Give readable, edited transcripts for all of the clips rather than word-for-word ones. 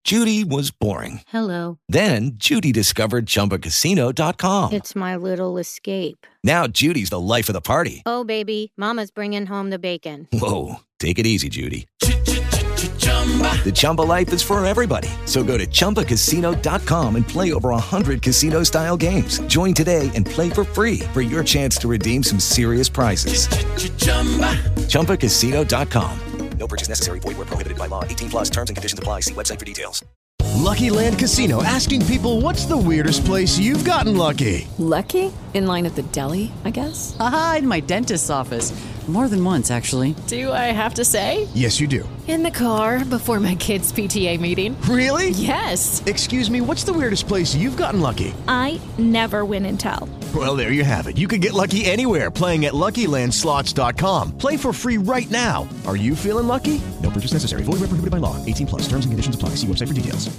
Judy was boring. Hello. Then Judy discovered ChumbaCasino.com. It's my little escape. Now Judy's the life of the party. Oh, baby, mama's bringing home the bacon. Whoa, take it easy, Judy. The Chumba life is for everybody. So go to ChumbaCasino.com and play over 100 casino-style games. Join today and play for free for your chance to redeem some serious prizes. ChumbaCasino.com. No purchase necessary. Void where prohibited by law. 18 plus terms and conditions apply. See website for details. Lucky Land Casino, asking people, what's the weirdest place you've gotten lucky? Lucky? In line at the deli, I guess? Aha, in my dentist's office. More than once, actually. Do I have to say? Yes, you do. In the car before my kids' PTA meeting. Really? Yes. Excuse me, what's the weirdest place you've gotten lucky? I never win and tell. Well, there you have it. You can get lucky anywhere, playing at LuckyLandSlots.com. Play for free right now. Are you feeling lucky? No purchase necessary. Void where prohibited by law. 18 plus. Terms and conditions apply. See website for details.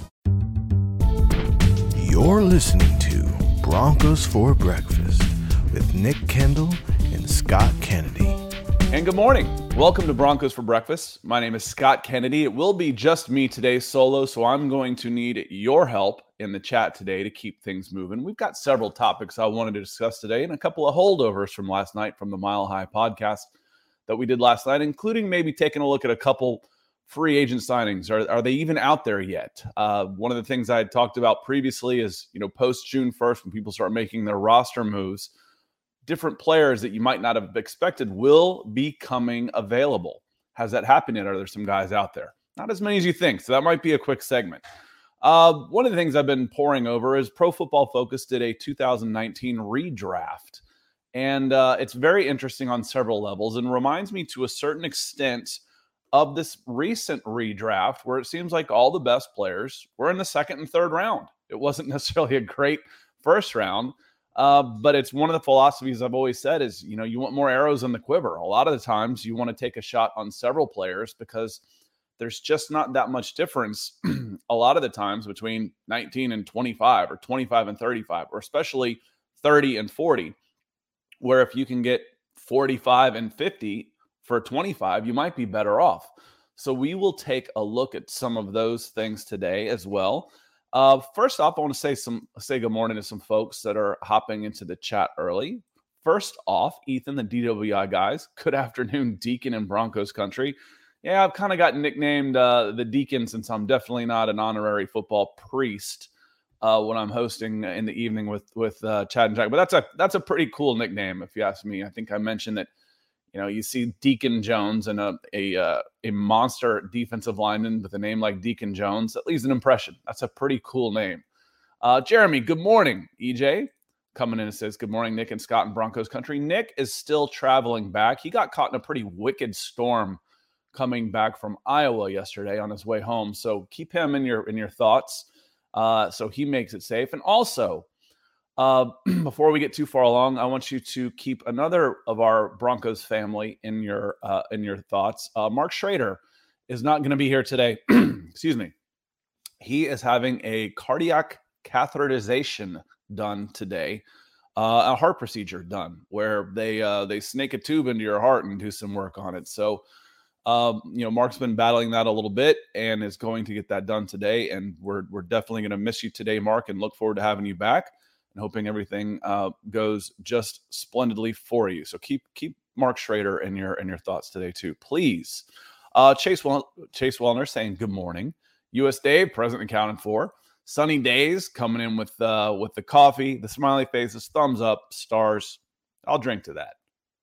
You're listening to Broncos for Breakfast with Nick Kendall and Scott Kennedy. And good morning. Welcome to Broncos for Breakfast. My name is Scott Kennedy. It will be just me today solo, so I'm going to need your help in the chat today to keep things moving. We've got several topics I wanted to discuss today and a couple of holdovers from last night from the Mile High podcast that we did last night, including maybe taking a look at a couple free agent signings. Are they even out there yet? One of the things I had talked about previously is, post June 1st, when people start making their roster moves, different players that you might not have expected will be coming available. Has that happened yet? Are there some guys out there? Not as many as you think, so that might be a quick segment. One of the things I've been poring over is Pro Football Focus did a 2019 redraft, and it's very interesting on several levels and reminds me to a certain extent of this recent redraft where it seems like all the best players were in the second and third round. It wasn't necessarily a great first round, but it's one of the philosophies I've always said is, you want more arrows in the quiver. A lot of the times you want to take a shot on several players because there's just not that much difference a lot of the times between 19 and 25 or 25 and 35, or especially 30 and 40, where if you can get 45 and 50 for 25, you might be better off. So we will take a look at some of those things today as well. First off, I want to say good morning to some folks that are hopping into the chat early. First off, Ethan, the DWI guys, good afternoon, Deacon in Broncos country. Yeah, I've kind of got nicknamed the Deacon since I'm definitely not an honorary football priest when I'm hosting in the evening with Chad and Jack. But that's a pretty cool nickname, if you ask me. I think I mentioned that, you see Deacon Jones and a monster defensive lineman with a name like Deacon Jones. That leaves an impression. That's a pretty cool name. Jeremy, good morning. EJ coming in and says, good morning, Nick and Scott in Broncos country. Nick is still traveling back. He got caught in a pretty wicked storm coming back from Iowa yesterday on his way home. So keep him in your thoughts so he makes it safe. And also, before we get too far along, I want you to keep another of our Broncos family in your thoughts. Mark Schrader is not going to be here today. Excuse me. He is having a cardiac catheterization done today, a heart procedure done where they snake a tube into your heart and do some work on it. So, Mark's been battling that a little bit and is going to get that done today. And we're definitely going to miss you today, Mark, and look forward to having you back. And hoping everything goes just splendidly for you. So keep Mark Schrader in your thoughts today too, please. Chase Wellner saying good morning. U.S. Dave, present and accounted for. Sunny days coming in with the coffee, the smiley faces, thumbs up, stars. I'll drink to that.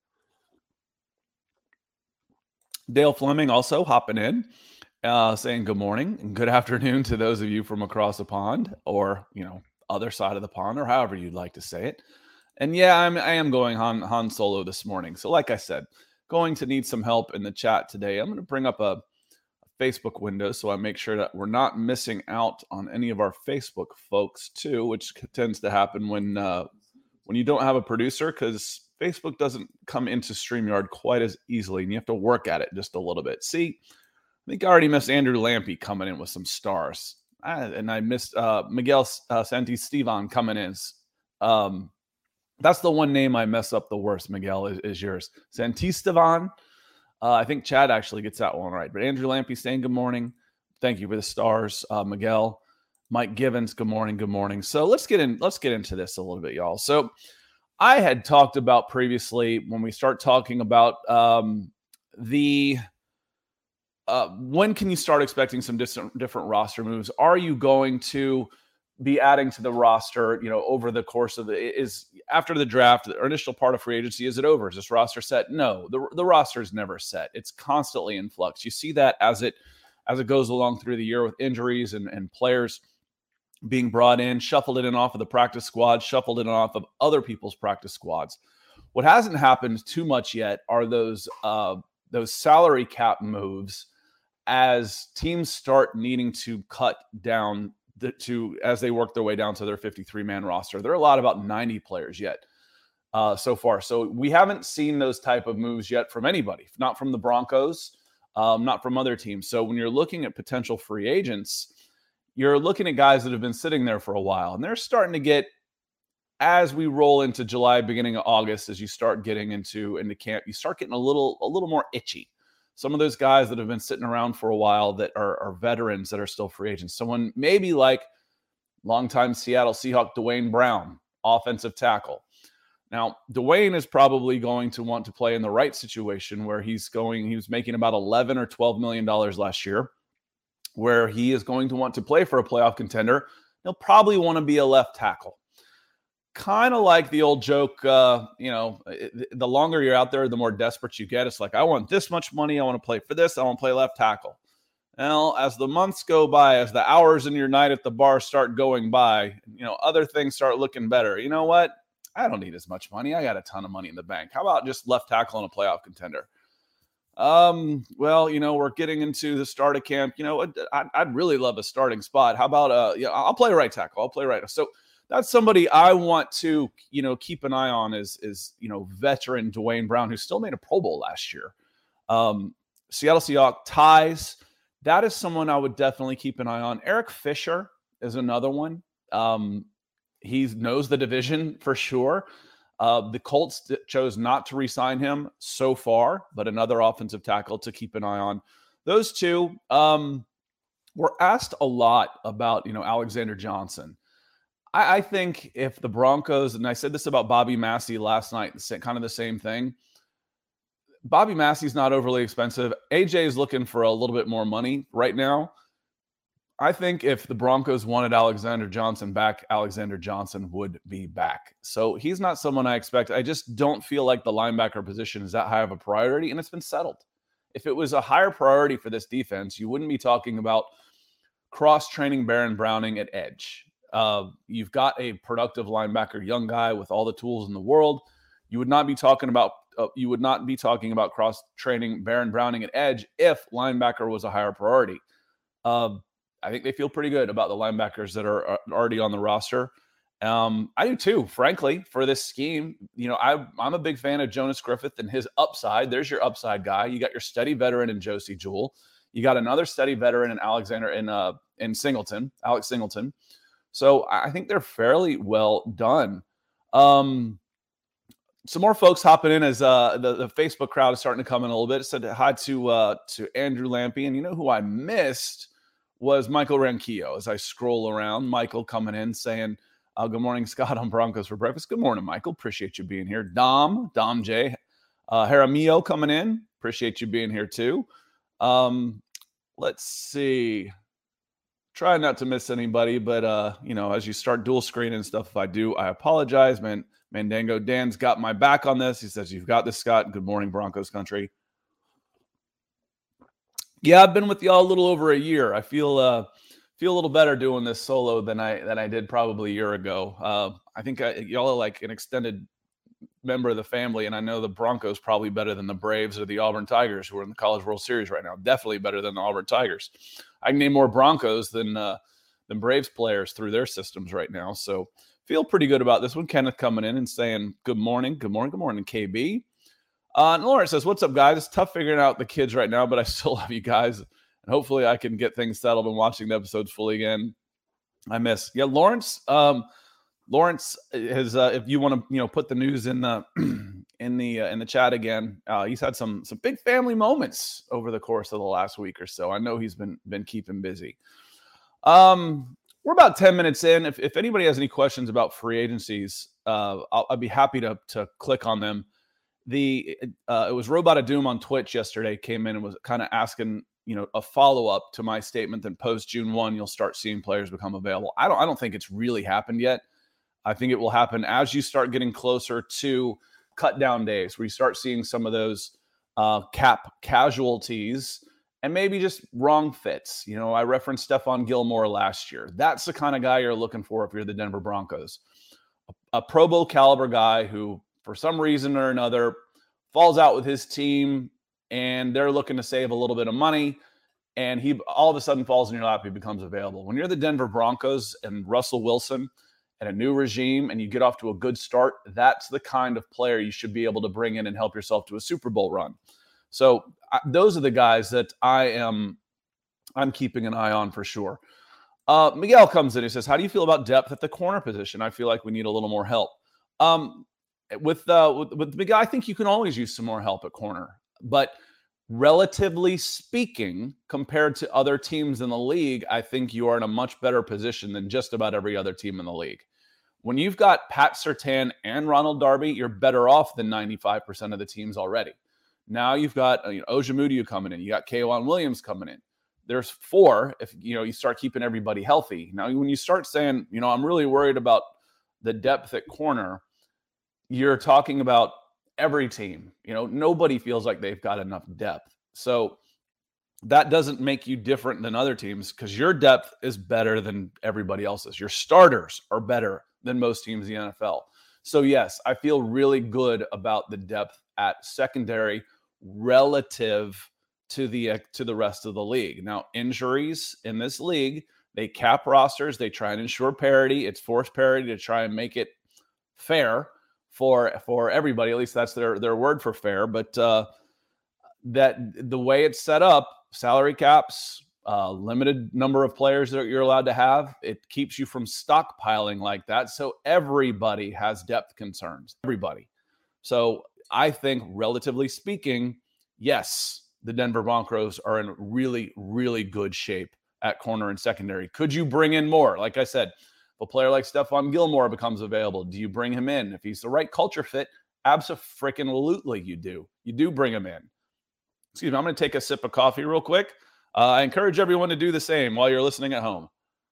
Dale Fleming also hopping in, saying good morning and good afternoon to those of you from across the pond, or other side of the pond, or however you'd like to say it. And yeah, I am going Han Solo this morning. So like I said, going to need some help in the chat today. I'm going to bring up a Facebook window so I make sure that we're not missing out on any of our Facebook folks too, which tends to happen when you don't have a producer, because Facebook doesn't come into StreamYard quite as easily and you have to work at it just a little bit. See, I think I already missed Andrew Lampy coming in with some stars. And I missed Miguel Santisteban coming in. That's the one name I mess up the worst, Miguel, is yours. Santisteban. I think Chad actually gets that one right. But Andrew Lampy saying good morning. Thank you for the stars, Miguel. Mike Givens, good morning, good morning. So let's get into this a little bit, y'all. So I had talked about previously when we start talking about when can you start expecting some different roster moves? Are you going to be adding to the roster, over the course of is after the draft, the initial part of free agency, is it over? Is this roster set? No, the roster is never set. It's constantly in flux. You see that as it goes along through the year with injuries and players being brought in, shuffled in and off of the practice squad, shuffled in and off of other people's practice squads. What hasn't happened too much yet are those salary cap moves as teams start needing to cut down as they work their way down to their 53-man roster. There are a lot, about 90 players yet so far. So we haven't seen those type of moves yet from anybody, not from the Broncos, not from other teams. So when you're looking at potential free agents, you're looking at guys that have been sitting there for a while, and they're starting to get, as we roll into July, beginning of August, as you start getting into camp, you start getting a little more itchy. Some of those guys that have been sitting around for a while that are veterans that are still free agents. Someone maybe like longtime Seattle Seahawk Dwayne Brown, offensive tackle. Now, Dwayne is probably going to want to play in the right situation where he was making about $11 or $12 million last year, where he is going to want to play for a playoff contender. He'll probably want to be a left tackle. Kind of like the old joke, the longer you're out there, the more desperate you get. It's like, I want this much money. I want to play for this. I want to play left tackle. Well, as the months go by, as the hours in your night at the bar start going by, other things start looking better. You know what? I don't need as much money. I got a ton of money in the bank. How about just left tackle and a playoff contender? Well, we're getting into the start of camp. I'd really love a starting spot. How about, I'll play right tackle. I'll play right. So that's somebody I want to, keep an eye on is veteran Dwayne Brown, who still made a Pro Bowl last year. Seattle Seahawks ties. That is someone I would definitely keep an eye on. Eric Fisher is another one. He knows the division for sure. The Colts chose not to re-sign him so far, but another offensive tackle to keep an eye on. Those two were asked a lot about, Alexander Johnson. I think if the Broncos, and I said this about Bobby Massey last night, kind of the same thing. Bobby Massey's not overly expensive. AJ is looking for a little bit more money right now. I think if the Broncos wanted Alexander Johnson back, Alexander Johnson would be back. So he's not someone I expect. I just don't feel like the linebacker position is that high of a priority, and it's been settled. If it was a higher priority for this defense, you wouldn't be talking about cross-training Baron Browning at edge. You've got a productive linebacker, young guy with all the tools in the world. You would not be talking about cross-training Baron Browning at edge if linebacker was a higher priority. I think they feel pretty good about the linebackers that are already on the roster. I do too, frankly, for this scheme. I'm a big fan of Jonas Griffith and his upside. There's your upside guy. You got your steady veteran in Josie Jewell. You got another steady veteran in Alex Singleton. So I think they're fairly well done. Some more folks hopping in as the Facebook crowd is starting to come in a little bit. Said hi to Andrew Lampy. And who I missed was Michael Ranquillo. As I scroll around, Michael coming in saying, good morning, Scott, on Broncos for Breakfast. Good morning, Michael. Appreciate you being here. Dom J. Jaramillo coming in. Appreciate you being here too. Let's see. Try not to miss anybody, but, as you start dual screen and stuff, if I do, I apologize. Mandango Dan's got my back on this. He says, you've got this, Scott. Good morning, Broncos country. Yeah, I've been with y'all a little over a year. I feel a little better doing this solo than I did probably a year ago. I think y'all are like an extended member of the family, and I know the Broncos probably better than the Braves or the Auburn Tigers, who are in the College World Series right now. Definitely better than the Auburn Tigers. I can name more Broncos than Braves players through their systems right now. So feel pretty good about this one. Kenneth coming in and saying, good morning, KB. And Lawrence says, what's up, guys? It's tough figuring out the kids right now, but I still love you guys. And hopefully I can get things settled and watching the episodes fully again. I miss. Yeah, Lawrence. Lawrence has, if you want to, put the news in the in the chat again. He's had some big family moments over the course of the last week or so. I know he's been keeping busy. We're about 10 minutes in. If anybody has any questions about free agencies, I'd be happy to click on them. It was Robot of Doom on Twitch yesterday came in and was kind of asking, a follow-up to my statement that post June 1, you'll start seeing players become available. I don't think it's really happened yet. I think it will happen as you start getting closer to cut down days where you start seeing some of those cap casualties and maybe just wrong fits. I referenced Stephon Gilmore last year. That's the kind of guy you're looking for if you're the Denver Broncos. A Pro Bowl caliber guy who, for some reason or another, falls out with his team and they're looking to save a little bit of money, and he all of a sudden falls in your lap, he becomes available. When you're the Denver Broncos and Russell Wilson and a new regime and you get off to a good start, that's the kind of player you should be able to bring in and help yourself to a Super Bowl run. So those are the guys that I'm keeping an eye on for sure. Miguel comes in. He says, how do you feel about depth at the corner position? I feel like we need a little more help. With Miguel, I think you can always use some more help at corner. But relatively speaking, compared to other teams in the league, I think you are in a much better position than just about every other team in the league. When you've got Pat Surtain and Ronald Darby, you're better off than 95% of the teams already. Now you've got Ojemudia coming in. You got K'Waun Williams coming in. There's 4 if you start keeping everybody healthy. Now, when you start saying, I'm really worried about the depth at corner, you're talking about every team. Nobody feels like they've got enough depth. So that doesn't make you different than other teams because your depth is better than everybody else's. Your starters are better than most teams in the NFL. So yes, I feel really good about the depth at secondary relative to the rest of the league. Now, injuries in this league, they cap rosters, they try and ensure parity. It's forced parity to try and make it fair for everybody. At least that's their word for fair. But that the way it's set up, salary caps, limited number of players that you're allowed to have, it keeps you from stockpiling like that. So everybody has depth concerns. Everybody. So I think, relatively speaking, yes, the Denver Broncos are in really, really good shape at corner and secondary. Could you bring in more? Like I said, if a player like Stephon Gilmore becomes available, do you bring him in? If he's the right culture fit, abso-freaking-lutely you do. You do bring him in. Excuse me, I'm going to take a sip of coffee real quick. I encourage everyone to do the same while you're listening at home.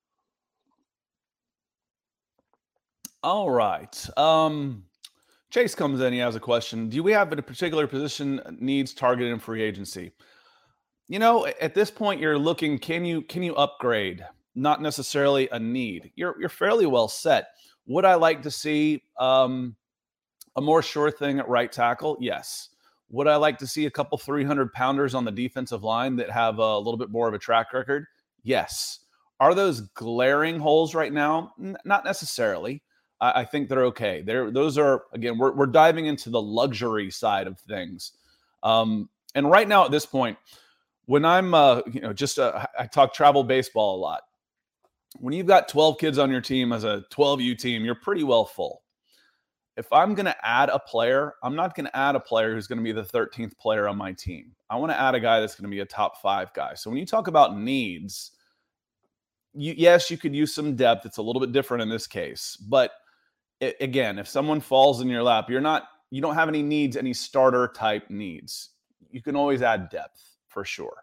All right. Chase comes in. He has a question. Do we have a particular position needs targeted in free agency? At this point, you're looking, can you upgrade? Not necessarily a need. You're fairly well set. Would I like to see a more sure thing at right tackle? Yes. Would I like to see a couple 300-pounders on the defensive line that have a little bit more of a track record? Yes. Are those glaring holes right now? Not necessarily. I think they're okay. Those are, again, we're diving into the luxury side of things. And right now at this point, when I'm, I talk travel baseball a lot. When you've got 12 kids on your team as a 12U team, you're pretty well full. If I'm going to add a player, I'm not going to add a player who's going to be the 13th player on my team. I want to add a guy that's going to be a top 5 guy. So when you talk about needs, yes, you could use some depth. It's a little bit different in this case. But again, if someone falls in your lap, you don't have any needs, any starter type needs. You can always add depth for sure.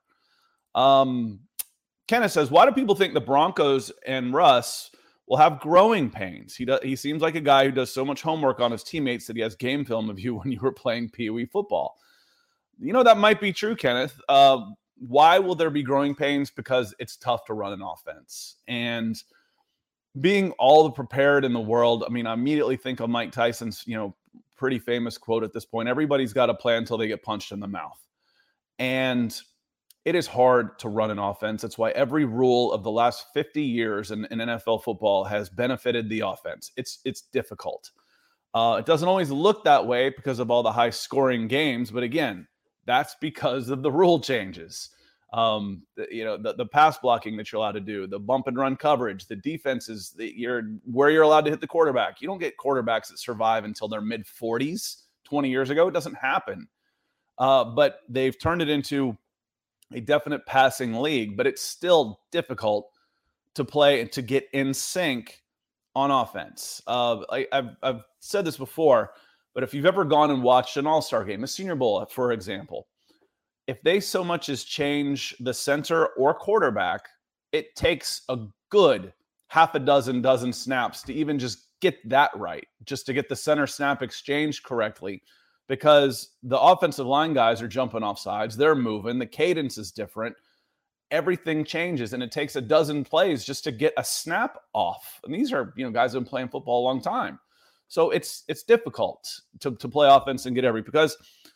Kenneth says, why do people think the Broncos and Russ will have growing pains? He seems like a guy who does so much homework on his teammates that he has game film of you when you were playing Pee Wee football. That might be true, Kenneth. Why will there be growing pains? Because it's tough to run an offense. And being all the prepared in the world, I immediately think of Mike Tyson's, pretty famous quote at this point. Everybody's got a plan until they get punched in the mouth. And it is hard to run an offense. That's why every rule of the last 50 years in NFL football has benefited the offense. It's difficult. It doesn't always look that way because of all the high-scoring games. But again, that's because of the rule changes. The pass blocking that you're allowed to do, the bump and run coverage, the defenses where you're allowed to hit the quarterback. You don't get quarterbacks that survive until their mid-40s, 20 years ago. It doesn't happen. But they've turned it into a definite passing league, but it's still difficult to play and to get in sync on offense. I've said this before, but if you've ever gone and watched an all-star game, a Senior Bowl, for example, if they so much as change the center or quarterback, it takes a good half a dozen snaps to even just get that right, just to get the center snap exchange correctly, because the offensive line guys are jumping off sides. They're moving. The cadence is different. Everything changes, and it takes a dozen plays just to get a snap off. And these are, guys who have been playing football a long time. So it's difficult to play offense and get because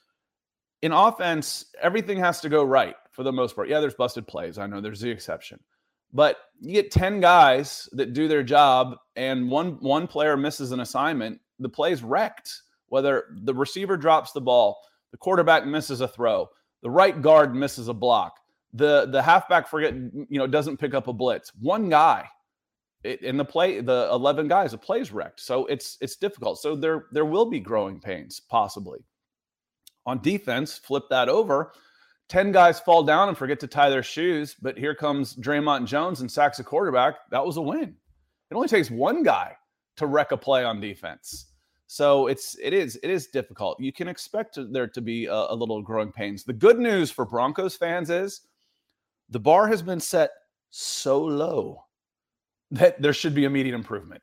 in offense, everything has to go right for the most part. Yeah, there's busted plays. I know there's the exception. But you get 10 guys that do their job and one player misses an assignment, the play's wrecked. Whether the receiver drops the ball, the quarterback misses a throw, the right guard misses a block, the halfback doesn't pick up a blitz. One guy in the 11 guys, the play's wrecked. So it's difficult. So there will be growing pains possibly. On defense, flip that over. 10 guys fall down and forget to tie their shoes, but here comes Draymond Jones and sacks a quarterback. That was a win. It only takes one guy to wreck a play on defense. So it is difficult. You can expect there to be a little growing pains. The good news for Broncos fans is the bar has been set so low that there should be immediate improvement.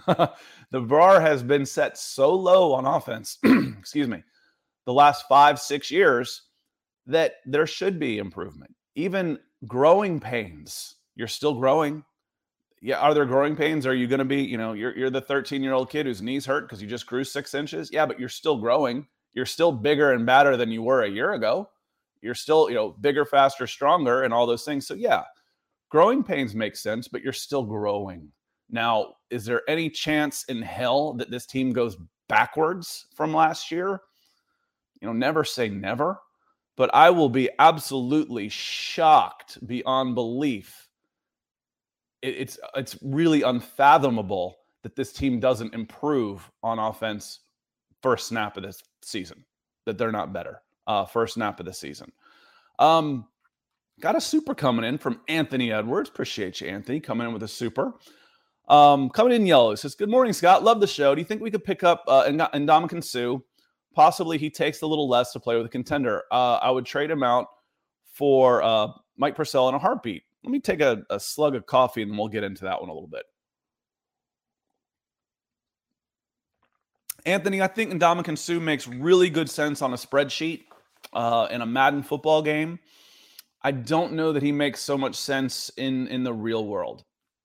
The bar has been set so low on offense, excuse me, the last 5-6 years, that there should be improvement. Even growing pains, you're still growing. Yeah, are there growing pains? Are you going to be, you're the 13-year-old kid whose knees hurt because you just grew 6 inches? Yeah, but you're still growing. You're still bigger and badder than you were a year ago. You're still, bigger, faster, stronger, and all those things. So yeah, growing pains make sense, but you're still growing. Now, is there any chance in hell that this team goes backwards from last year? Never say never. But I will be absolutely shocked beyond belief. It's really unfathomable that this team doesn't improve on offense first snap of this season, that they're not better first snap of the season. Got a super coming in from Anthony Edwards. Appreciate you, Anthony, coming in with a super. Coming in yellow. Says, good morning, Scott. Love the show. Do you think we could pick up Ndamukong Suh? Possibly he takes a little less to play with a contender. I would trade him out for Mike Purcell in a heartbeat. Let me take a slug of coffee and then we'll get into that one a little bit. Anthony, I think Ndamukong Suh makes really good sense on a spreadsheet in a Madden football game. I don't know that he makes so much sense in the real world.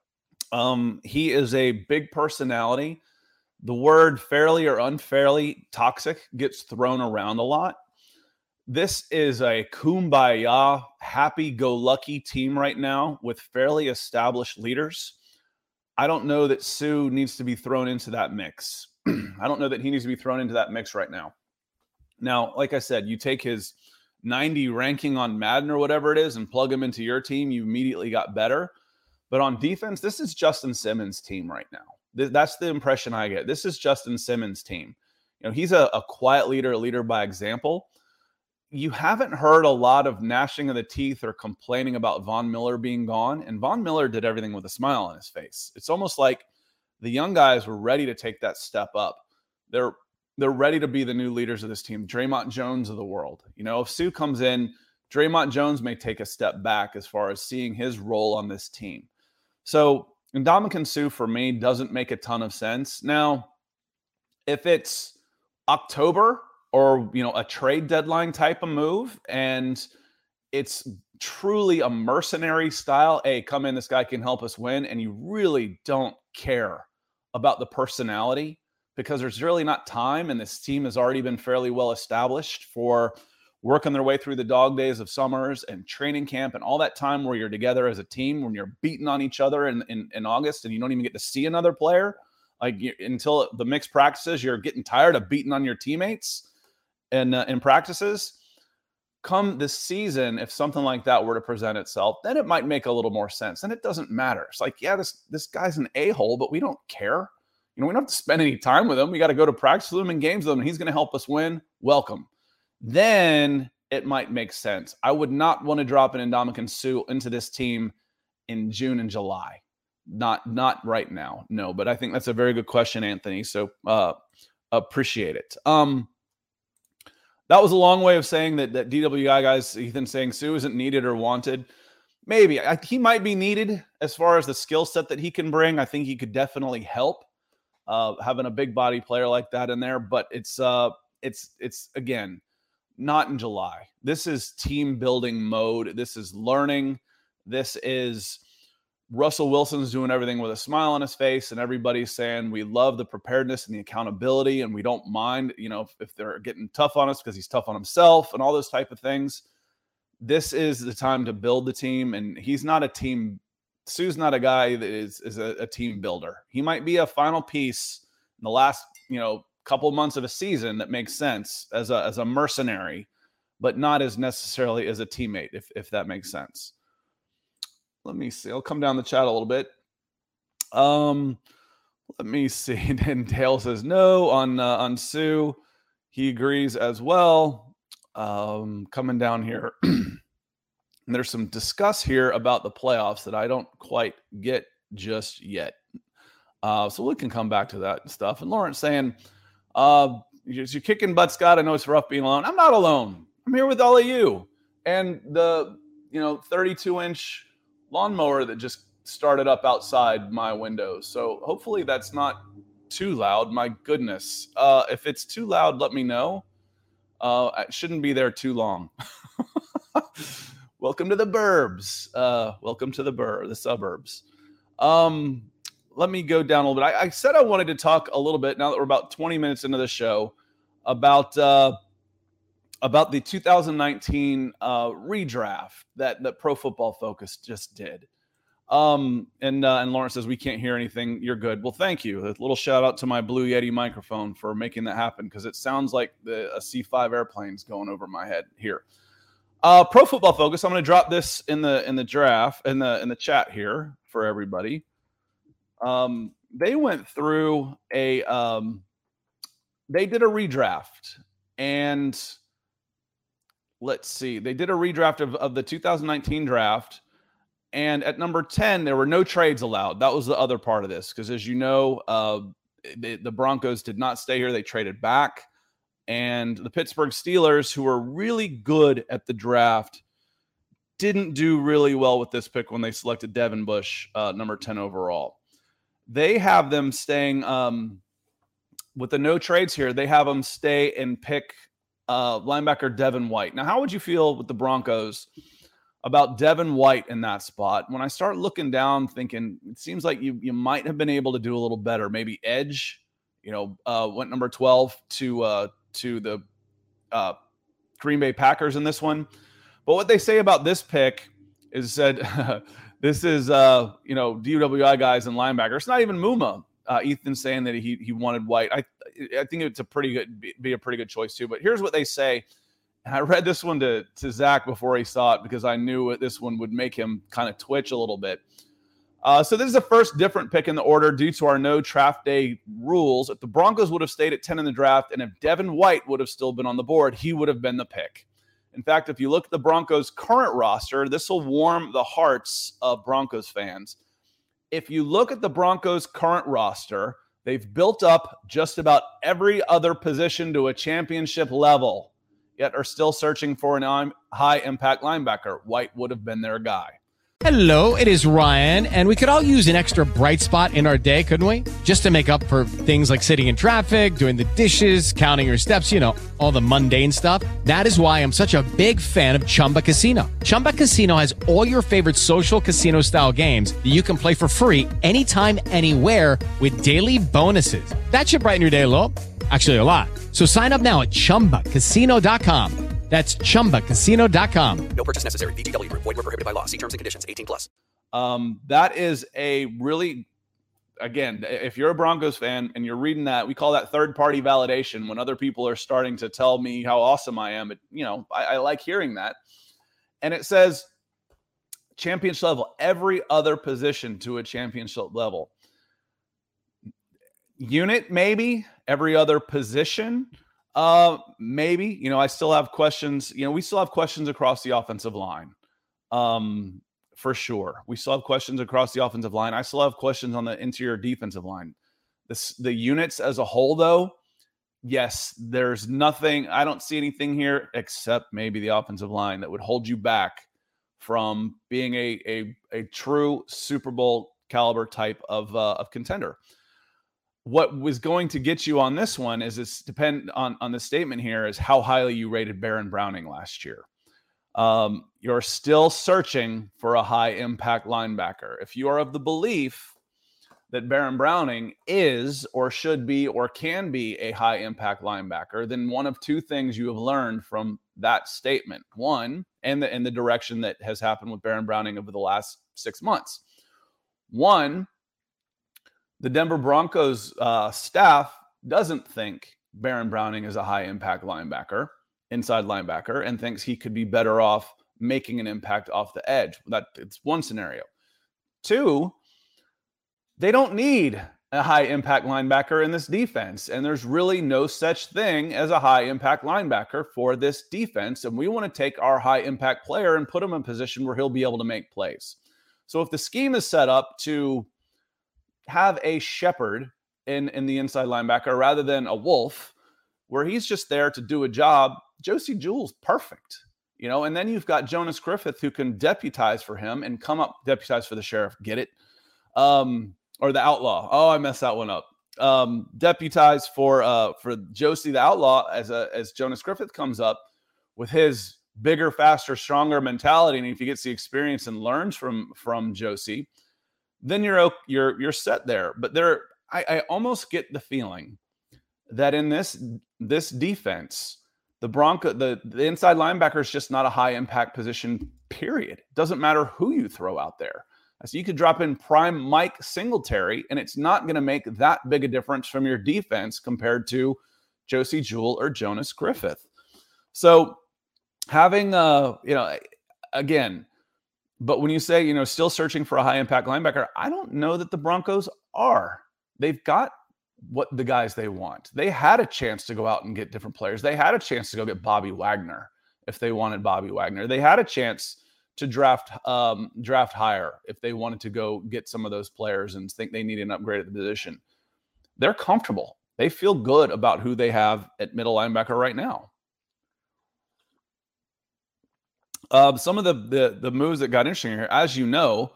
He is a big personality. The word fairly or unfairly toxic gets thrown around a lot. This is a kumbaya, happy-go-lucky team right now with fairly established leaders. I don't know that Suh needs to be thrown into that mix. I don't know that he needs to be thrown into that mix right now. Now, like I said, you take his 90 ranking on Madden or whatever it is and plug him into your team, you immediately got better. But on defense, this is Justin Simmons' team right now. That's the impression I get. This is Justin Simmons' team. He's a quiet leader, a leader by example. You haven't heard a lot of gnashing of the teeth or complaining about Von Miller being gone. And Von Miller did everything with a smile on his face. It's almost like the young guys were ready to take that step up. They're ready to be the new leaders of this team. Draymond Jones of the world. If Suh comes in, Draymond Jones may take a step back as far as seeing his role on this team. So Ndamukong Suh for me doesn't make a ton of sense. Now, if it's October or, a trade deadline type of move and it's truly a mercenary style, hey, come in, this guy can help us win, and you really don't care about the personality because there's really not time and this team has already been fairly well established for working their way through the dog days of summers and training camp and all that time where you're together as a team, when you're beating on each other in August and you don't even get to see another player, until the mixed practices, you're getting tired of beating on your teammates and in practices. Come this season, if something like that were to present itself, then it might make a little more sense. And it doesn't matter. It's like, yeah, this guy's an a-hole, but we don't care. we don't have to spend any time with him. We got to go to practice with him and games with him, and he's going to help us win. Welcome. Then it might make sense. I would not want to drop an Ndamukong Suh into this team in June and July. Not right now. No, but I think that's a very good question, Anthony. So appreciate it. That was a long way of saying that DWI guys, Ethan saying Suh isn't needed or wanted. Maybe. He might be needed as far as the skill set that he can bring. I think he could definitely help having a big body player like that in there. But it's again, not in July. This is team building mode. This is learning. This is Russell Wilson's doing everything with a smile on his face, and everybody's saying we love the preparedness and the accountability, and we don't mind, if they're getting tough on us because he's tough on himself and all those type of things. This is the time to build the team, and he's not a team. Suh's not a guy that is a team builder. He might be a final piece in the last, couple months of a season that makes sense as a mercenary, but not as necessarily as a teammate, if that makes sense. Let me see. I'll come down the chat a little bit. Let me see. And Dale says no on Suh. He agrees as well. Coming down here. And there's some discuss here about the playoffs that I don't quite get just yet. So we can come back to that and stuff. And Lawrence saying, you're kicking butt, Scott. I know it's rough being alone. I'm not alone. I'm here with all of you. And the 32-inch lawnmower that just started up outside my window. So hopefully that's not too loud. My goodness. If it's too loud, let me know. I shouldn't be there too long. Welcome to the burbs. Welcome to the suburbs. Let me go down a little bit. I said I wanted to talk a little bit, now that we're about 20 minutes into the show, about the 2019 redraft that Pro Football Focus just did. And Lawrence says, we can't hear anything. You're good. Well, thank you. A little shout out to my Blue Yeti microphone for making that happen, because it sounds like a C-5 airplane's going over my head here. Pro Football Focus. I'm going to drop this in the draft in the chat here for everybody. They went through they did a redraft, and let's see, they did a redraft of the 2019 draft. And at number 10, there were no trades allowed. That was the other part of this, because as you know, the Broncos did not stay here. They traded back. And the Pittsburgh Steelers, who were really good at the draft, didn't do really well with this pick when they selected Devin Bush, number 10 overall. They have them staying with the no trades here. They have them stay and pick linebacker Devin White. Now, how would you feel with the Broncos about Devin White in that spot? When I start looking down, thinking it seems like you might have been able to do a little better. Maybe edge, went number 12 to the Green Bay Packers in this one. But what they say about this pick is said this is DWI guys and linebackers. It's not even Muma. Ethan saying that he wanted White. I think it's a pretty good choice too. But here's what they say. I read this one to Zach before he saw it, because I knew this one would make him kind of twitch a little bit. So this is the first different pick in the order due to our no draft day rules. If the Broncos would have stayed at 10 in the draft, and if Devin White would have still been on the board, he would have been the pick. In fact, if you look at the Broncos' current roster, this will warm the hearts of Broncos fans. If you look at the Broncos' current roster, they've built up just about every other position to a championship level, yet are still searching for an high-impact linebacker. White would have been their guy. Hello, it is Ryan, and we could all use an extra bright spot in our day, couldn't we? Just to make up for things like sitting in traffic, doing the dishes, counting your steps, all the mundane stuff. That is why I'm such a big fan of Chumba Casino. Chumba Casino has all your favorite social casino-style games that you can play for free anytime, anywhere with daily bonuses. That should brighten your day a little. Actually, a lot. So sign up now at ChumbaCasino.com. That's ChumbaCasino.com. No purchase necessary. VGW Group. Void where prohibited by law. See terms and conditions. 18+. That is a really, again, if you're a Broncos fan and you're reading that, we call that third-party validation when other people are starting to tell me how awesome I am. But, I like hearing that. And it says championship level, every other position to a championship level. unit, maybe. Every other position, maybe. I still have questions. We still have questions across the offensive line, for sure. We still have questions across the offensive line. I still have questions on the interior defensive line. The units as a whole, though, yes, there's nothing. I don't see anything here except maybe the offensive line that would hold you back from being a true Super Bowl caliber type of contender. What was going to get you on this one is this depend on the statement here is how highly you rated Baron Browning last year. You're still searching for a high impact linebacker. If you are of the belief that Baron Browning is or should be or can be a high impact linebacker, then one of two things you have learned from that statement. One, and the direction that has happened with Baron Browning over the last 6 months. One, the Denver Broncos staff doesn't think Baron Browning is a high impact linebacker, inside linebacker, and thinks he could be better off making an impact off the edge. It's one scenario. Two, they don't need a high impact linebacker in this defense. And there's really no such thing as a high impact linebacker for this defense. And we want to take our high impact player and put him in a position where he'll be able to make plays. So if the scheme is set up to have a shepherd in the inside linebacker rather than a wolf, where he's just there to do a job, Josey Jewell's perfect. And then you've got Jonas Griffith who can deputize for him and deputize for the sheriff. Get it? Or the outlaw. Oh, I messed that one up. Deputize for Josey the outlaw as Jonas Griffith comes up with his bigger, faster, stronger mentality, and if he gets the experience and learns from Josey, then you're set there. But I almost get the feeling that in this defense, the inside linebacker is just not a high impact position. Period. Doesn't matter who you throw out there. So you could drop in prime Mike Singletary, and it's not going to make that big a difference from your defense compared to Josey Jewell or Jonas Griffith. So having, again, but when you say, still searching for a high impact linebacker, I don't know that the Broncos are. They've got what the guys they want. They had a chance to go out and get different players. They had a chance to go get Bobby Wagner if they wanted Bobby Wagner. They had a chance to draft higher if they wanted to go get some of those players and think they need an upgrade at the position. They're comfortable. They feel good about who they have at middle linebacker right now. Some of the moves that got interesting here, as you know,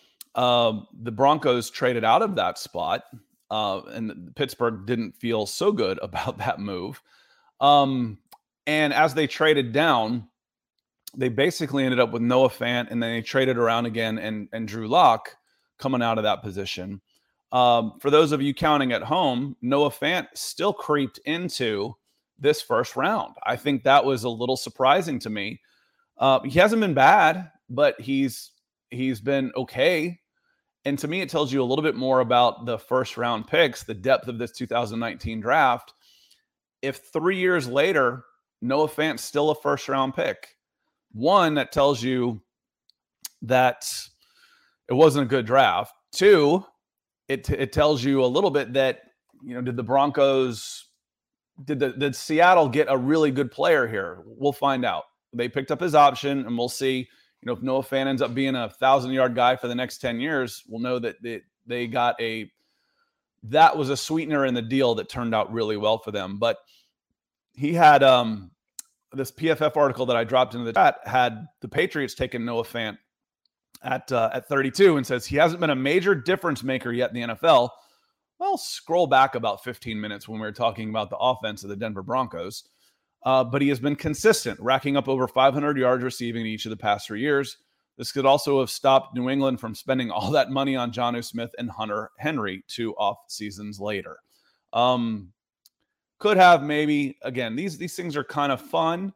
the Broncos traded out of that spot, and Pittsburgh didn't feel so good about that move. And as they traded down, they basically ended up with Noah Fant, and then they traded around again and Drew Lock coming out of that position. For those of you counting at home, Noah Fant still creeped into this first round. I think that was a little surprising to me. He hasn't been bad, but he's been okay. And to me, it tells you a little bit more about the first round picks, the depth of this 2019 draft. If 3 years later, Noah Fant's still a first round pick, one, that tells you that it wasn't a good draft. Two, it tells you a little bit that, did the Broncos, did Seattle get a really good player here? We'll find out. They picked up his option, and we'll see, if Noah Fant ends up being a 1,000-yard guy for the next 10 years, we'll know that they got that was a sweetener in the deal that turned out really well for them. But he had, this PFF article that I dropped into the chat had the Patriots taking Noah Fant at 32 and says he hasn't been a major difference maker yet in the NFL. Well, scroll back about 15 minutes when we were talking about the offense of the Denver Broncos. But he has been consistent, racking up over 500 yards receiving in each of the past 3 years. This could also have stopped New England from spending all that money on Jonnu Smith and Hunter Henry 2 off seasons later. Could have, maybe. Again, these things are kind of fun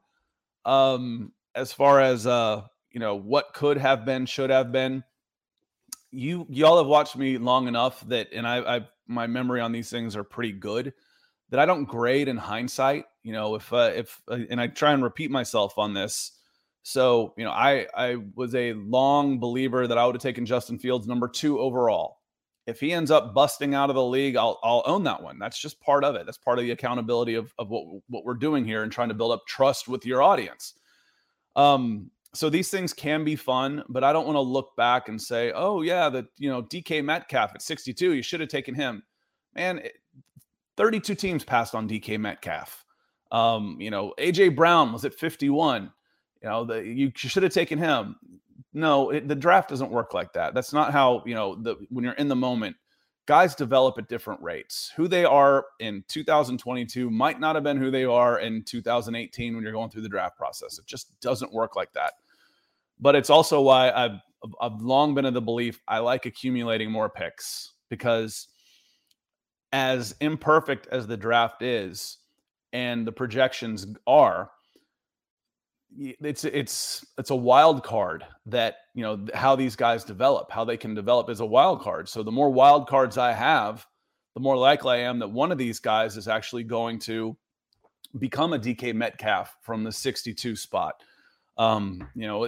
as far as what could have been, should have been. Y'all have watched me long enough that, and I my memory on these things are pretty good, that I don't grade in hindsight. If and I try and repeat myself on this. So, I was a long believer that I would have taken Justin Fields number 2 overall. If he ends up busting out of the league, I'll own that one. That's just part of it. That's part of the accountability of what we're doing here and trying to build up trust with your audience. So these things can be fun, but I don't want to look back and say, oh yeah, DK Metcalf at 62, you should have taken him. Man, 32 teams passed on DK Metcalf. AJ Brown was at 51. You should have taken him. No, the draft doesn't work like that. That's not how, when you're in the moment, guys develop at different rates. Who they are in 2022 might not have been who they are in 2018 when you're going through the draft process. It just doesn't work like that. But it's also why I've long been of the belief I like accumulating more picks, because as imperfect as the draft is and the projections are, it's a wild card that, how these guys develop, how they can develop is a wild card. So the more wild cards I have, the more likely I am that one of these guys is actually going to become a DK Metcalf from the 62 spot. I've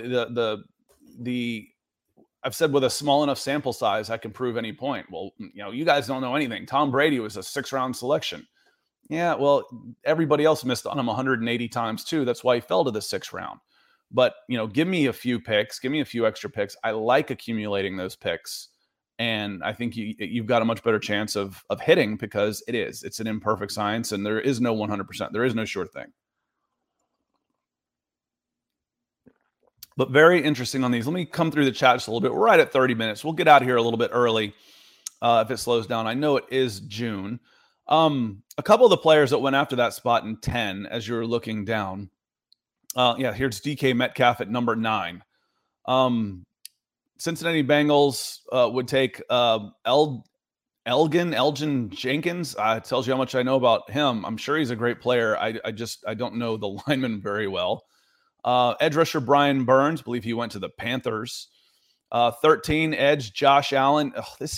said with a small enough sample size, I can prove any point. Well, you guys don't know anything. Tom Brady was a 6th-round selection. Yeah, well, everybody else missed on him 180 times too. That's why he fell to the 6th round. But, give me a few picks, give me a few extra picks. I like accumulating those picks. And I think you've got a much better chance of hitting, because it's an imperfect science, and there is no 100%. There is no sure thing. But very interesting on these. Let me come through the chat just a little bit. We're right at 30 minutes. We'll get out of here a little bit early if it slows down. I know it is June. A couple of the players that went after that spot in 10, as you're looking down. Here's DK Metcalf at number 9. Cincinnati Bengals would take Elgin Jenkins. It tells you how much I know about him. I'm sure he's a great player. I don't know the lineman very well. Edge rusher Brian Burns, believe he went to the Panthers. 13 edge Josh Allen.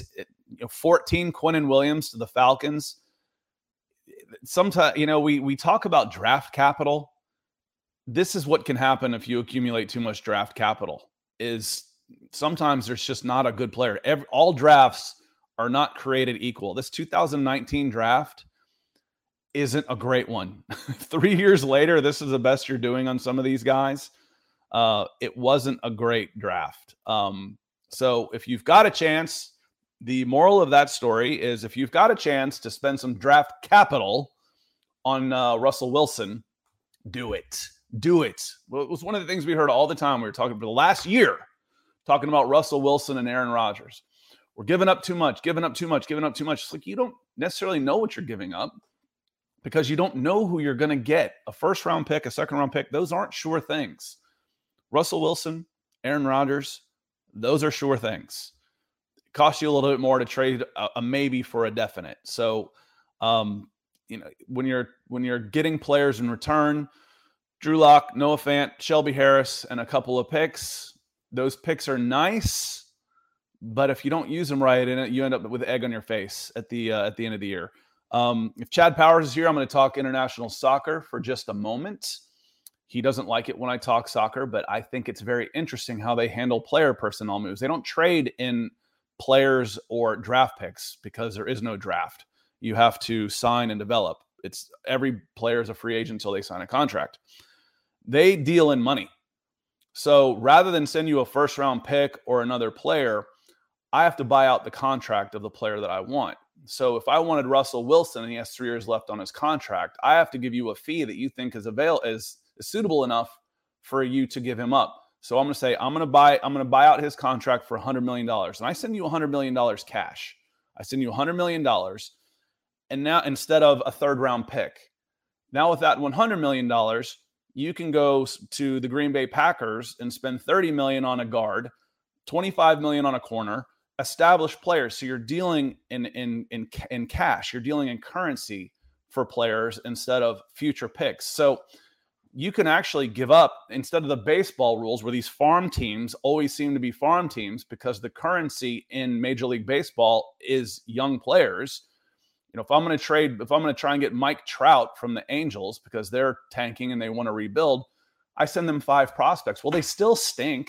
14 Quinnen Williams to the Falcons. Sometimes, we talk about draft capital. This is what can happen if you accumulate too much draft capital, is sometimes there's just not a good player. All drafts are not created equal. This 2019 draft isn't a great one. 3 years later, this is the best you're doing on some of these guys. It wasn't a great draft. So if you've got a chance, the moral of that story is, if you've got a chance to spend some draft capital on Russell Wilson, do it. Do it. Well, it was one of the things we heard all the time. We were talking for the last year, talking about Russell Wilson and Aaron Rodgers. We're giving up too much, giving up too much, giving up too much. It's like, you don't necessarily know what you're giving up, because you don't know who you're going to get. A 1st-round pick, a 2nd-round pick, those aren't sure things. Russell Wilson, Aaron Rodgers, those are sure things. It costs you a little bit more to trade a maybe for a definite. So, when you're getting players in return, Drew Lock, Noah Fant, Shelby Harris, and a couple of picks, those picks are nice, but if you don't use them right in it, you end up with egg on your face at the end of the year. If Chad Powers is here, I'm going to talk international soccer for just a moment. He doesn't like it when I talk soccer, but I think it's very interesting how they handle player personnel moves. They don't trade in players or draft picks, because there is no draft. You have to sign and develop. It's every player is a free agent until they sign a contract. They deal in money. So rather than send you a 1st-round pick or another player, I have to buy out the contract of the player that I want. So if I wanted Russell Wilson and he has 3 years left on his contract, I have to give you a fee that you think is suitable enough for you to give him up. So I'm going to say, I'm going to buy out his contract for $100 million. And I send you $100 million cash. I send you $100 million. And now, instead of a 3rd-round pick, now with that $100 million, you can go to the Green Bay Packers and spend $30 million on a guard, $25 million on a corner, established players. So you're dealing in cash. You're dealing in currency for players instead of future picks. So you can actually give up, instead of the baseball rules where these farm teams always seem to be farm teams, because the currency in Major League Baseball is young players. If I'm going to try and get Mike Trout from the Angels because they're tanking and they want to rebuild, I send them 5 prospects. Well, they still stink.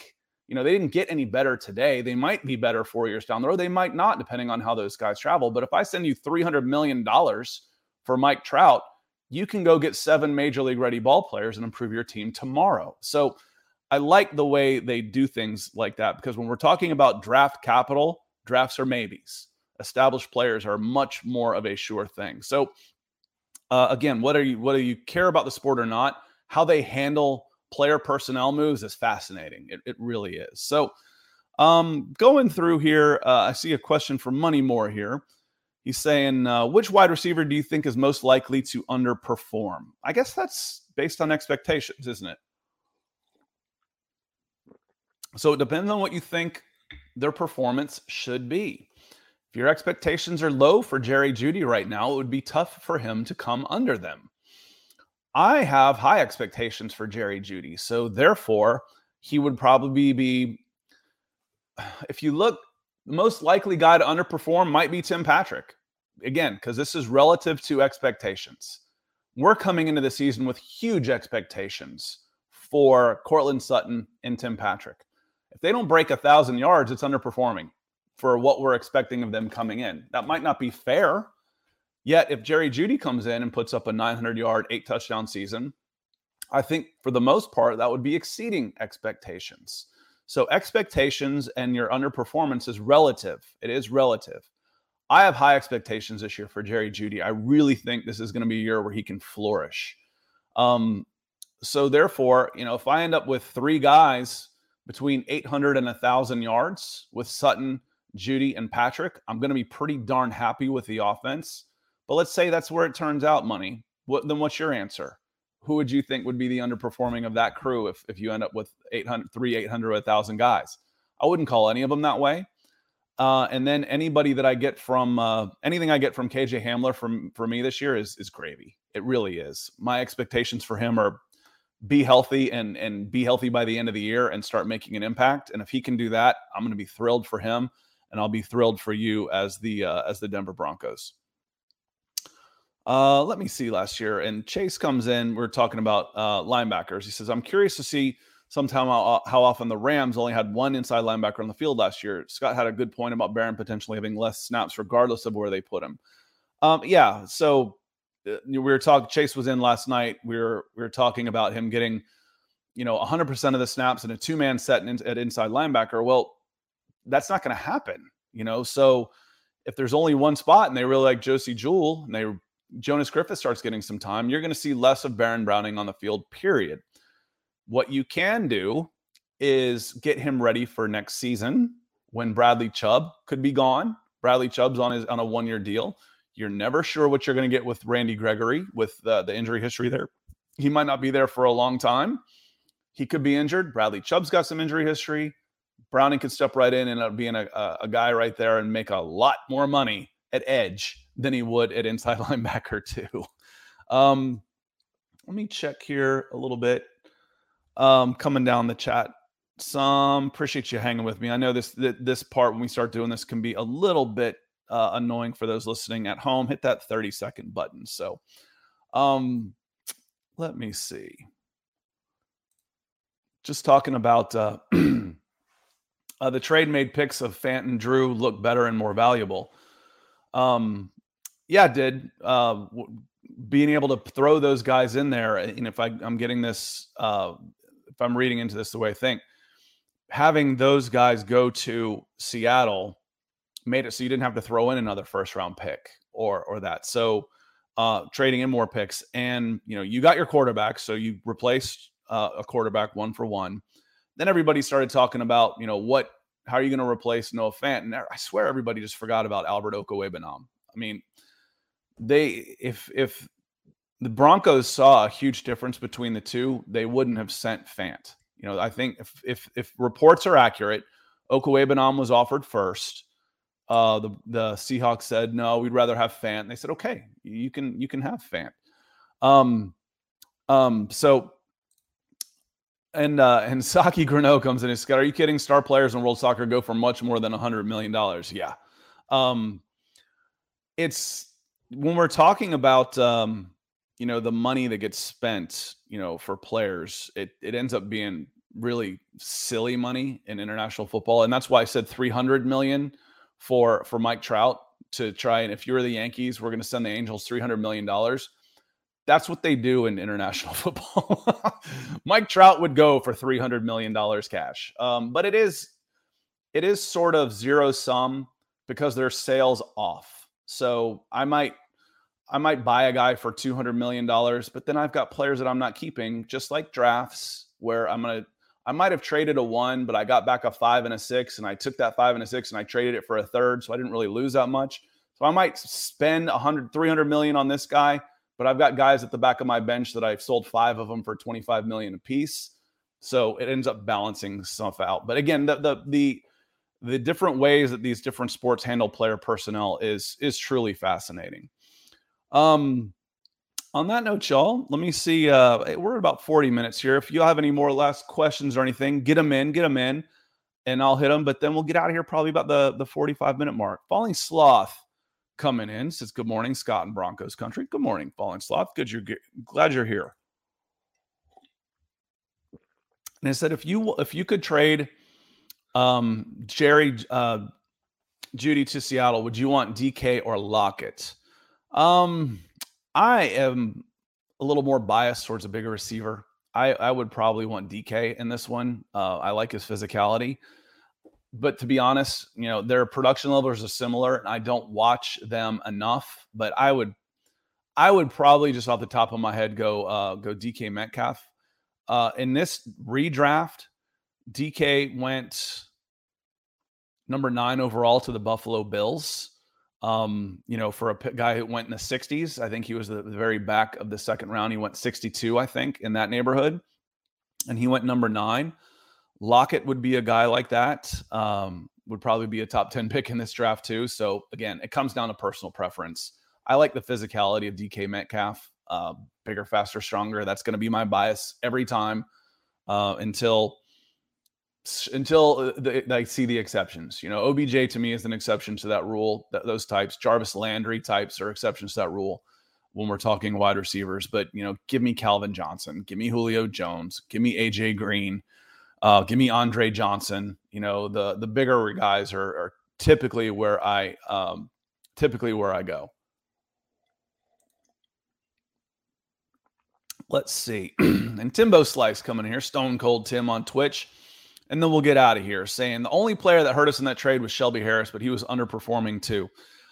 They didn't get any better today. They might be better 4 years down the road. They might not, depending on how those guys travel. But if I send you $300 million for Mike Trout, you can go get 7 major league ready ball players and improve your team tomorrow. So I like the way they do things like that, because when we're talking about draft capital, drafts are maybes. Established players are much more of a sure thing. So again, whether you care about the sport or not, how they handle player personnel moves is fascinating. It really is. So going through here, I see a question from Money Moore here. He's saying, which wide receiver do you think is most likely to underperform? I guess that's based on expectations, isn't it? So it depends on what you think their performance should be. If your expectations are low for Jerry Jeudy right now, it would be tough for him to come under them. I have high expectations for Jerry Jeudy, so therefore he would probably be, if you look, the most likely guy to underperform might be Tim Patrick. Again, because this is relative to expectations. We're coming into the season with huge expectations for Courtland Sutton and Tim Patrick. If they don't break 1,000 yards, it's underperforming for what we're expecting of them coming in. That might not be fair. Yet, if Jerry Jeudy comes in and puts up a 900-yard, 8-touchdown season, I think for the most part, that would be exceeding expectations. So expectations and your underperformance is relative. It is relative. I have high expectations this year for Jerry Jeudy. I really think this is going to be a year where he can flourish. So therefore, if I end up with 3 guys between 800 and 1,000 yards with Sutton, Jeudy, and Patrick, I'm going to be pretty darn happy with the offense. But let's say that's where it turns out, Money. Then what's your answer? Who would you think would be the underperforming of that crew if you end up with 800, 1,000 guys? I wouldn't call any of them that way. And then anybody that I get from anything I get from KJ Hamler for me this year is gravy. It really is. My expectations for him are be healthy and be healthy by the end of the year and start making an impact. And if he can do that, I'm going to be thrilled for him, and I'll be thrilled for you as the Denver Broncos. Let me see last year. And Chase comes in. We're talking about linebackers. He says, I'm curious to see sometime how often the Rams only had one inside linebacker on the field last year. Scott had a good point about Barron potentially having less snaps regardless of where they put him. Yeah. So we were talking, Chase was in last night. We were talking about him getting, 100% of the snaps in a 2-man set at inside linebacker. Well, that's not going to happen, So if there's only one spot and they really like Josie Jewell and Jonas Griffith starts getting some time, you're going to see less of Baron Browning on the field, period. What you can do is get him ready for next season when Bradley Chubb could be gone. Bradley Chubb's on a 1-year deal. You're never sure what you're going to get with Randy Gregory with the injury history there. He might not be there for a long time. He could be injured. Bradley Chubb's got some injury history. Browning could step right in and end up being a guy right there and make a lot more money at edge than he would at inside linebacker too. Let me check here a little bit. Coming down the chat. Appreciate you hanging with me. I know this part, when we start doing this, can be a little bit annoying for those listening at home. Hit that 30-second button. So let me see. Just talking about the trade-made picks of Fant and Drew look better and more valuable. Yeah, it did. Being able to throw those guys in there, and if I'm getting this, if I'm reading into this the way I think, having those guys go to Seattle made it so you didn't have to throw in another first-round pick or that. So trading in more picks, and you got your quarterback, so you replaced a quarterback 1-for-1. Then everybody started talking about how are you going to replace Noah Fant? And I swear everybody just forgot about Albert Okwuegbunam. I mean, if the Broncos saw a huge difference between the two, they wouldn't have sent Fant. I think if reports are accurate, Okwuegbunam was offered first. The Seahawks said, no, we'd rather have Fant. And they said, okay, you can have Fant. And Saki Grano comes in and says, are you kidding? Star players in world soccer go for much more than $100 million. Yeah. It's when we're talking about, the money that gets spent, for players, it ends up being really silly money in international football. And that's why I said $300 million for Mike Trout to try. And if you're the Yankees, we're going to send the Angels $300 million. That's what they do in international football. Mike Trout would go for $300 million cash. But it is sort of zero sum because their sales off. So I might buy a guy for $200 million, but then I've got players that I'm not keeping, just like drafts where I might have traded a 1, but I got back a 5 and a 6, and I took that 5 and a 6 and I traded it for a 3rd. So I didn't really lose that much. So I might spend $300 million on this guy, but I've got guys at the back of my bench that I've sold 5 of them for $25 million a piece. So it ends up balancing stuff out. But again, the different ways that these different sports handle player personnel is truly fascinating. On that note, y'all, let me see. We're at about 40 minutes here. If you have any more last questions or anything, get them in, and I'll hit them. But then we'll get out of here probably about the 45-minute mark. Falling Sloth coming in says, good morning, Scott and Broncos country. Good morning, Falling Sloth. Glad you're here. And I said, if you could trade Jerry Jeudy to Seattle, would you want DK or Lockett? I am a little more biased towards a bigger receiver. I would probably want DK in this one. I like his physicality. But to be honest, their production levels are similar, and I don't watch them enough. But I would probably just off the top of my head go DK Metcalf. In this redraft, DK went number 9 overall to the Buffalo Bills. For a guy who went in the 60s, I think he was the very back of the second round. He went 62, I think, in that neighborhood. And he went number 9. Lockett would be a guy like that. Would probably be a top 10 pick in this draft too. So again, it comes down to personal preference. I like the physicality of DK Metcalf. Bigger, faster, stronger. That's going to be my bias every time until I see the exceptions. OBJ to me is an exception to that rule. Those types, Jarvis Landry types, are exceptions to that rule when we're talking wide receivers. But give me Calvin Johnson, give me Julio Jones, give me AJ Green, give me Andre Johnson. The bigger guys are typically where I go. Let's see. And Timbo Slice coming in here, Stone Cold Tim on Twitch. And then we'll get out of here saying the only player that hurt us in that trade was Shelby Harris, but he was underperforming too.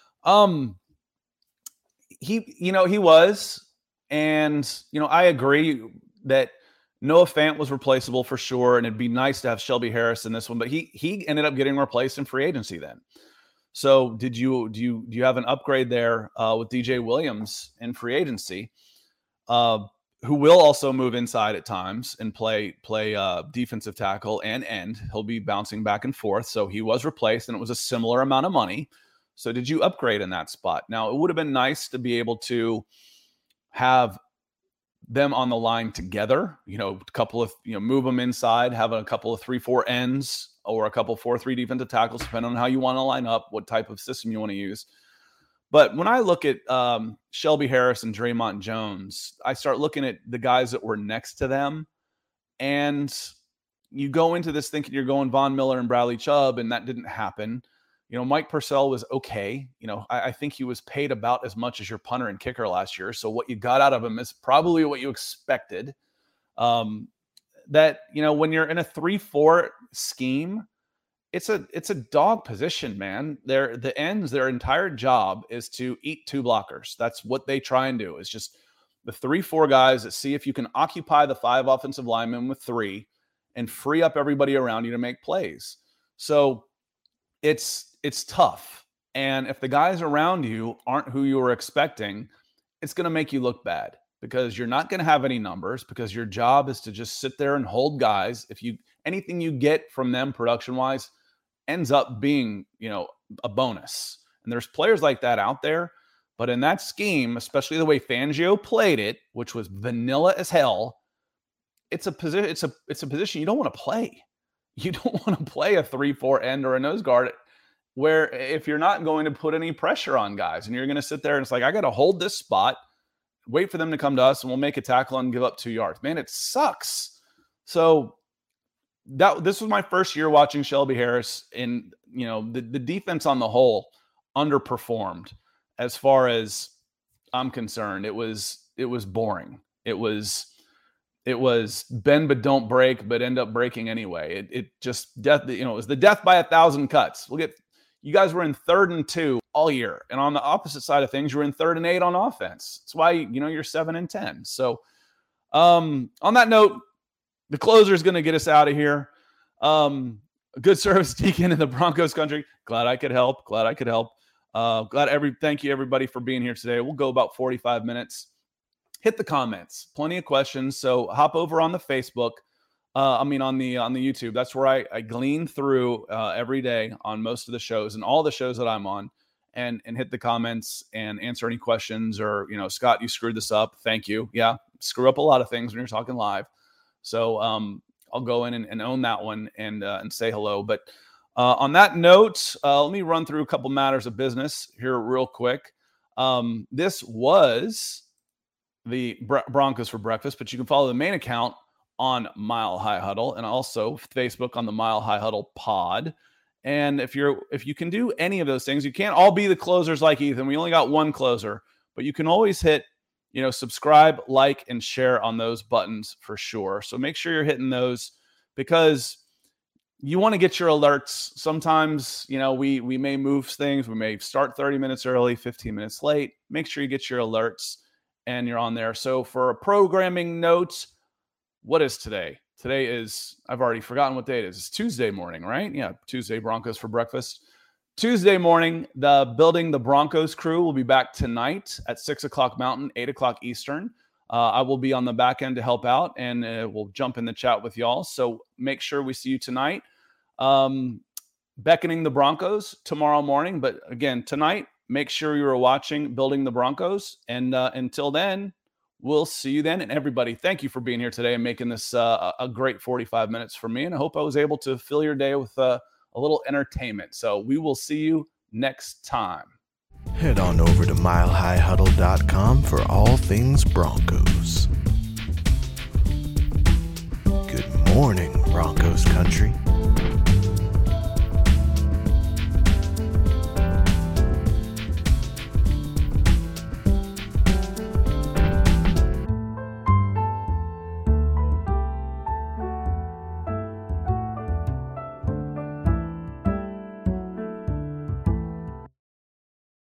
He was. And, I agree that Noah Fant was replaceable for sure. And it'd be nice to have Shelby Harris in this one, but he ended up getting replaced in free agency then. So do you have an upgrade there with DJ Williams in free agency? Who will also move inside at times and play defensive tackle and end. He'll be bouncing back and forth. So he was replaced, and it was a similar amount of money. So did you upgrade in that spot? Now, it would have been nice to be able to have them on the line together, a couple of, move them inside, have a couple of 3-4 ends or a couple 4-3 defensive tackles, depending on how you want to line up, what type of system you want to use. But when I look at Shelby Harris and Draymond Jones, I start looking at the guys that were next to them. And you go into this thinking you're going Von Miller and Bradley Chubb, and that didn't happen. Mike Purcell was okay. I think he was paid about as much as your punter and kicker last year. So what you got out of him is probably what you expected. When you're in a 3-4 scheme, it's a dog position, man. The ends, their entire job is to eat 2 blockers. That's what they try and do. It's just the 3-4 guys that see if you can occupy the 5 offensive linemen with 3 and free up everybody around you to make plays. So it's tough. And if the guys around you aren't who you were expecting, it's going to make you look bad because you're not going to have any numbers because your job is to just sit there and hold guys. Anything you get from them production-wise ends up being, a bonus. And there's players like that out there. But in that scheme, especially the way Fangio played it, which was vanilla as hell, it's a position you don't want to play. You don't want to play a 3-4 end or a nose guard where if you're not going to put any pressure on guys and you're going to sit there and it's like, I got to hold this spot, wait for them to come to us and we'll make a tackle and give up 2 yards. Man, it sucks. So this was my first year watching Shelby Harris, and the defense on the whole underperformed as far as I'm concerned. It was boring. It was bend but don't break, but end up breaking anyway. It just death. It was the death by 1,000 cuts. You guys were in 3rd and 2 all year, and on the opposite side of things, you were in 3rd and 8 on offense. That's why you're 7 and 10. So, on that note, the closer is going to get us out of here. Good service, Deacon, in the Broncos country. Glad I could help. Thank you everybody for being here today. We'll go about 45 minutes. Hit the comments. Plenty of questions. So hop over on the Facebook. On the YouTube. That's where I glean through every day on most of the shows and all the shows that I'm on, and hit the comments and answer any questions. Or Scott, you screwed this up. Thank you. Yeah, screw up a lot of things when you're talking live. So I'll go in and own that one and say hello. But on that note, let me run through a couple matters of business here real quick. This was the Broncos for Breakfast, but you can follow the main account on Mile High Huddle, and also Facebook on the Mile High Huddle pod. And if you can do any of those things, you can't all be the closers like Ethan. We only got one closer, but you can always hit, subscribe, like, and share on those buttons for sure. So make sure you're hitting those, because you want to get your alerts. Sometimes, we may move things. We may start 30 minutes early, 15 minutes late. Make sure you get your alerts and you're on there. So for a programming note, what is today? Today is, I've already forgotten what day it is. It's Tuesday morning, right? Yeah, Tuesday, Broncos for Breakfast. Tuesday morning, the Building the Broncos crew will be back tonight at 6 o'clock Mountain, 8 o'clock Eastern. I will be on the back end to help out, and we'll jump in the chat with y'all. So make sure we see you tonight. Beckoning the Broncos tomorrow morning. But again, tonight, make sure you are watching Building the Broncos. And until then, we'll see you then. And everybody, thank you for being here today and making this a great 45 minutes for me. And I hope I was able to fill your day with a little entertainment. So we will see you next time. Head on over to milehighhuddle.com for all things Broncos. Good morning, Broncos country.